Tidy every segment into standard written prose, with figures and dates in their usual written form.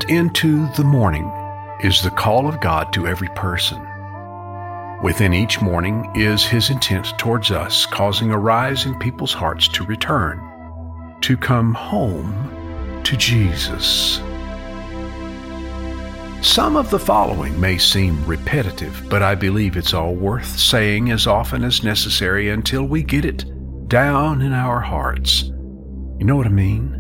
into the morning is the call of God to every person. Within each morning is His intent towards us, causing a rise in people's hearts to return, to come home to Jesus. Some of the following may seem repetitive, but I believe it's all worth saying as often as necessary until we get it down in our hearts. You know what I mean?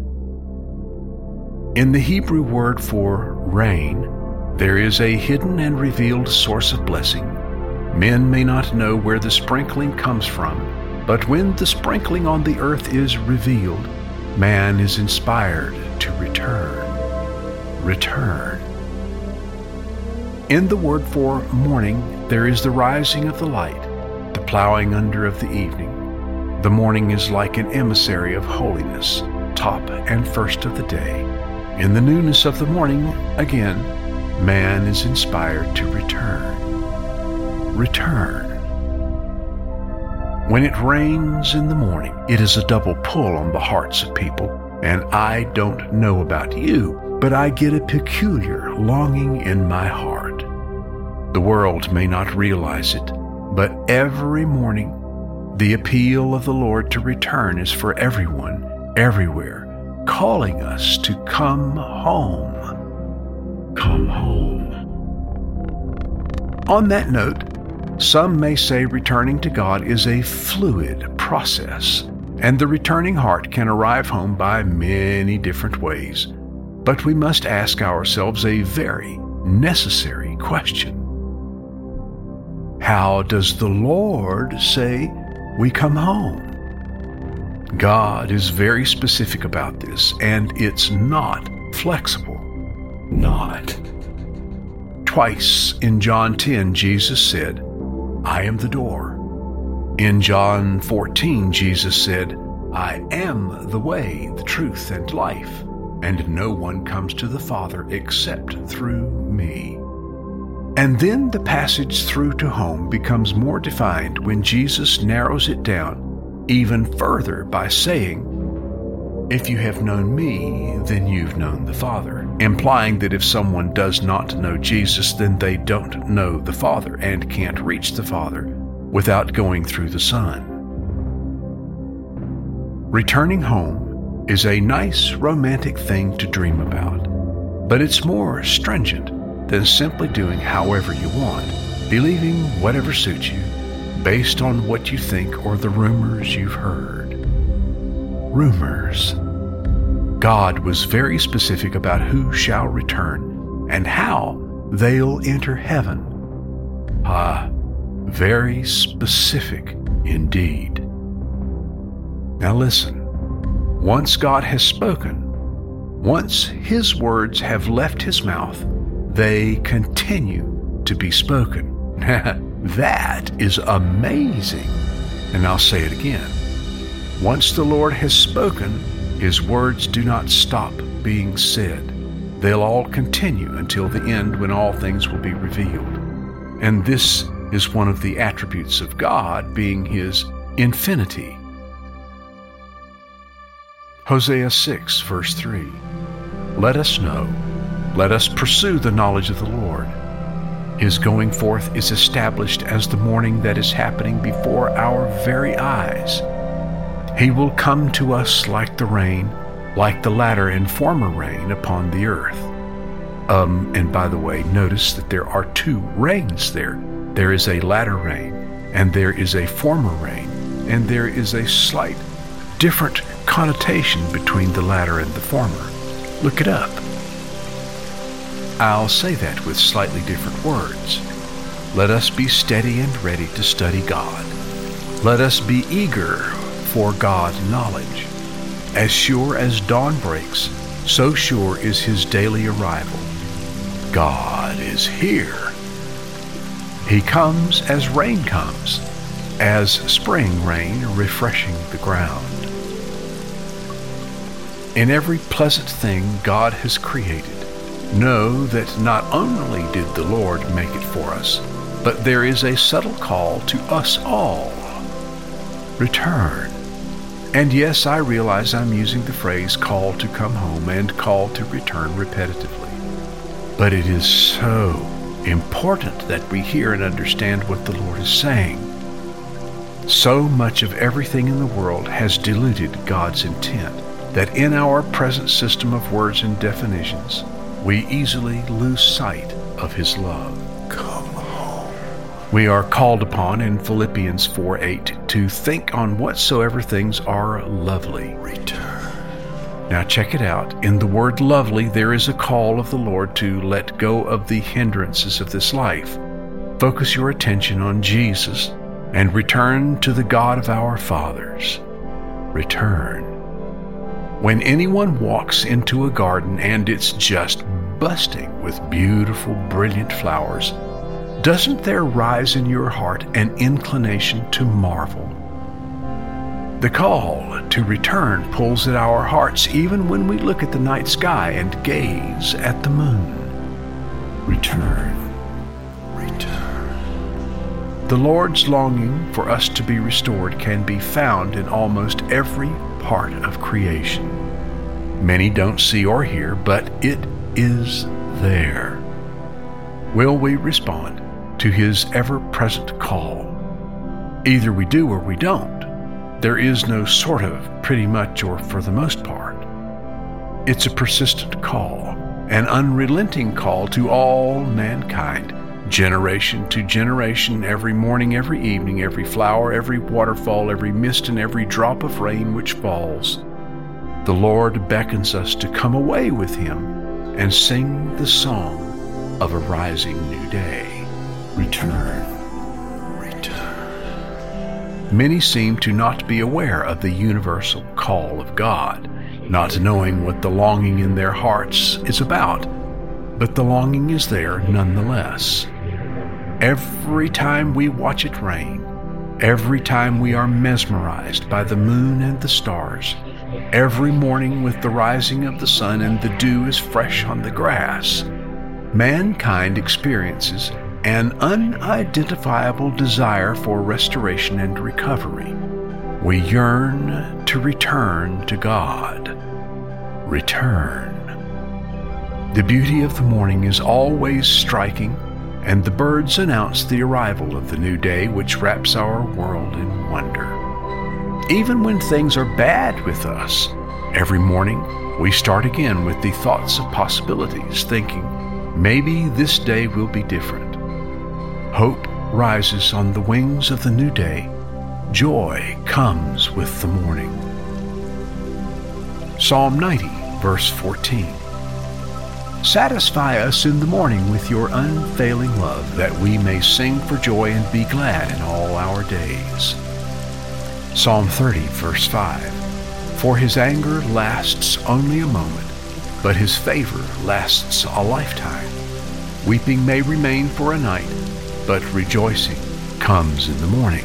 In the Hebrew word for rain, there is a hidden and revealed source of blessing. Men may not know where the sprinkling comes from, but when the sprinkling on the earth is revealed, man is inspired to return. Return. In the word for morning, there is the rising of the light, the plowing under of the evening. The morning is like an emissary of holiness, top and first of the day. In the newness of the morning, again, man is inspired to return. Return. When it rains in the morning, it is a double pull on the hearts of people, and I don't know about you, but I get a peculiar longing in my heart. The world may not realize it, but every morning, the appeal of the Lord to return is for everyone, everywhere, calling us to come home. Come home. On that note, some may say returning to God is a fluid process, and the returning heart can arrive home by many different ways. But we must ask ourselves a very necessary question. How does the Lord say we come home? God is very specific about this, and it's not flexible. Not. Twice in John 10, Jesus said, I am the door. In John 14, Jesus said, I am the way, the truth, and life, and no one comes to the Father except through me. And then the passage through to home becomes more defined when Jesus narrows it down even further by saying, if you have known me, then you've known the Father, implying that if someone does not know Jesus, then they don't know the Father and can't reach the Father without going through the Son. Returning home is a nice romantic thing to dream about, but it's more stringent than simply doing however you want, believing whatever suits you, based on what you think or the rumors you've heard. Rumors. God was very specific about who shall return and how they'll enter heaven. Very specific indeed. Now listen, once God has spoken, once His words have left His mouth, they continue to be spoken. That is amazing. And I'll say it again. Once the Lord has spoken, His words do not stop being said. They'll all continue until the end when all things will be revealed. And this is one of the attributes of God, being His infinity. Hosea 6, verse 3. Let us know, let us pursue the knowledge of the Lord. His going forth is established as the morning that is happening before our very eyes. He will come to us like the rain, like the latter and former rain upon the earth. And by the way, notice that there are two rains there. There is a latter rain, and there is a former rain, and there is a slight different connotation between the latter and the former. Look it up. I'll say that with slightly different words. Let us be steady and ready to study God. Let us be eager for God's knowledge. As sure as dawn breaks, so sure is His daily arrival. God is here. He comes as rain comes, as spring rain refreshing the ground. In every pleasant thing God has created, know that not only did the Lord make it for us, but there is a subtle call to us all. Return. And yes, I realize I'm using the phrase call to come home and call to return repetitively. But it is so important that we hear and understand what the Lord is saying. So much of everything in the world has diluted God's intent that in our present system of words and definitions, we easily lose sight of His love. Come home. We are called upon in Philippians 4:8 to think on whatsoever things are lovely. Return. Now check it out. In the word lovely, there is a call of the Lord to let go of the hindrances of this life. Focus your attention on Jesus and return to the God of our fathers. Return. When anyone walks into a garden and it's just busting with beautiful, brilliant flowers, doesn't there rise in your heart an inclination to marvel? The call to return pulls at our hearts even when we look at the night sky and gaze at the moon. Return. The Lord's longing for us to be restored can be found in almost every part of creation. Many don't see or hear, but it is there. Will we respond to His ever-present call? Either we do or we don't. There is no sort of, pretty much, or for the most part. It's a persistent call, an unrelenting call to all mankind, generation to generation, every morning, every evening, every flower, every waterfall, every mist, and every drop of rain which falls. The Lord beckons us to come away with Him and sing the song of a rising new day. Return. Many seem to not be aware of the universal call of God, not knowing what the longing in their hearts is about, but the longing is there nonetheless. Every time we watch it rain, every time we are mesmerized by the moon and the stars, every morning with the rising of the sun and the dew is fresh on the grass, mankind experiences an unidentifiable desire for restoration and recovery. We yearn to return to God. Return. The beauty of the morning is always striking, and the birds announce the arrival of the new day which wraps our world in wonder. Even when things are bad with us, every morning we start again with the thoughts of possibilities, thinking, maybe this day will be different. Hope rises on the wings of the new day. Joy comes with the morning. Psalm 90, verse 14. Satisfy us in the morning with your unfailing love, that we may sing for joy and be glad in all our days. Psalm 30, verse 5. For His anger lasts only a moment, but His favor lasts a lifetime. Weeping may remain for a night, but rejoicing comes in the morning.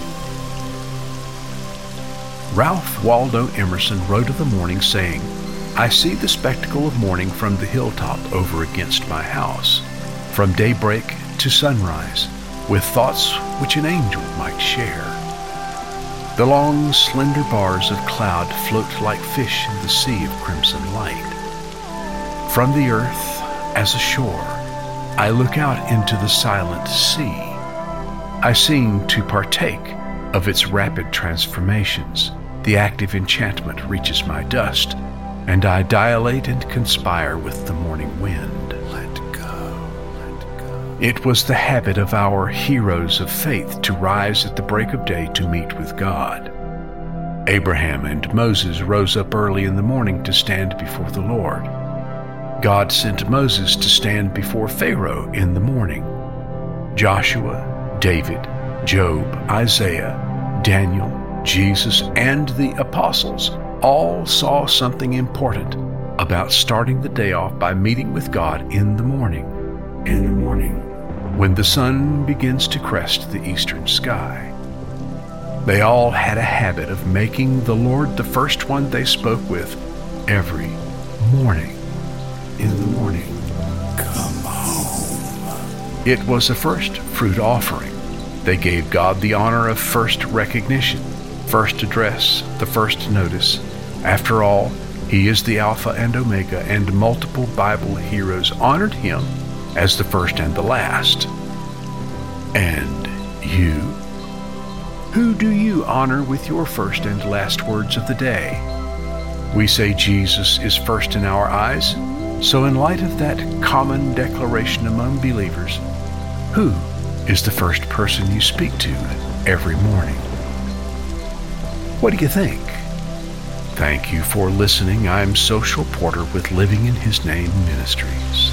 Ralph Waldo Emerson wrote of the morning, saying, I see the spectacle of morning from the hilltop over against my house, from daybreak to sunrise, with thoughts which an angel might share. The long, slender bars of cloud float like fish in the sea of crimson light. From the earth, as a shore, I look out into the silent sea. I seem to partake of its rapid transformations. The active enchantment reaches my dust, and I dilate and conspire with the morning wind. Let go, let go. It was the habit of our heroes of faith to rise at the break of day to meet with God. Abraham and Moses rose up early in the morning to stand before the Lord. God sent Moses to stand before Pharaoh in the morning. Joshua, David, Job, Isaiah, Daniel, Jesus, and the apostles all saw something important about starting the day off by meeting with God in the morning. In the morning, when the sun begins to crest the eastern sky. They all had a habit of making the Lord the first one they spoke with every morning. In the morning, come home. It was a first fruit offering. They gave God the honor of first recognition, first address, the first notice. After all, He is the Alpha and Omega, and multiple Bible heroes honored Him as the first and the last. And you? Who do you honor with your first and last words of the day? We say Jesus is first in our eyes, so in light of that common declaration among believers, who is the first person you speak to every morning? What do you think? Thank you for listening. I'm Social Porter with Living in His Name Ministries.